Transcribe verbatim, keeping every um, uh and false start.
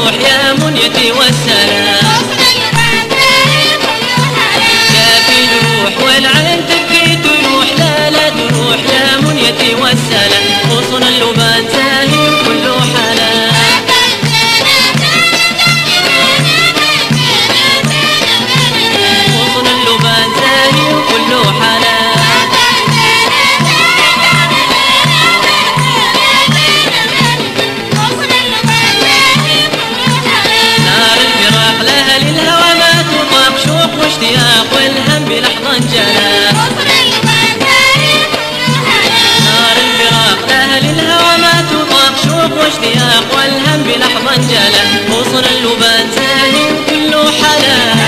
تروح يا منيتي والسلام. شافي جروح والعين تبكي تروح، لا لا تروح يا منيتي والسلام. غصن اللبان زاهي وكله حلال. غصن اللبان زاهي وكله حلال. نار الفراق لها للهوى ما تطاق، شوق واشتياق والهم بلحظة انجلى. نار الفراق لها للهوى ما تطاق، شوق واشتياق والهم بلحظة انجلى. غصن اللبان زاهي وكله حلال.